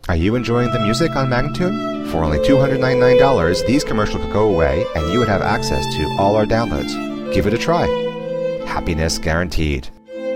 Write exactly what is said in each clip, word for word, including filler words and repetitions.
Are you enjoying the music on Magnatune? For only two hundred ninety-nine dollars, these commercials could go away and you would have access to all our downloads. Give it a try. Happiness guaranteed.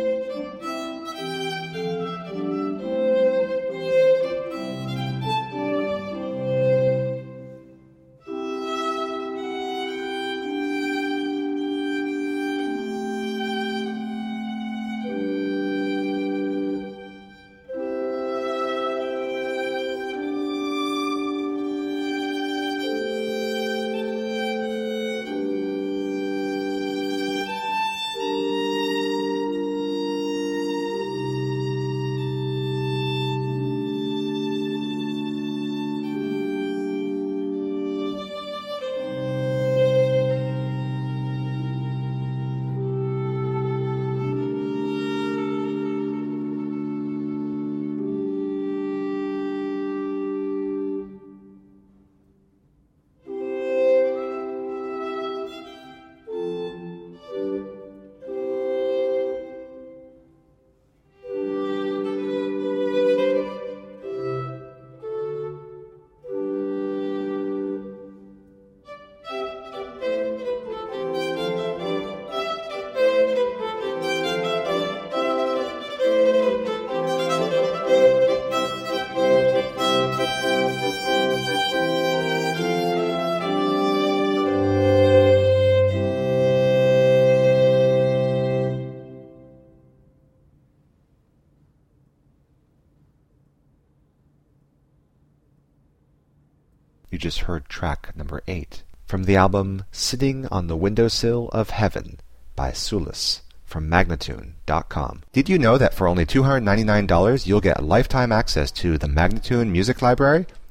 You just heard track number eight from the album Sitting on the Windowsill of Heaven by Sulis from Magnatune dot com. Did you know that for only two hundred ninety-nine dollars you'll get lifetime access to the Magnatune Music Library?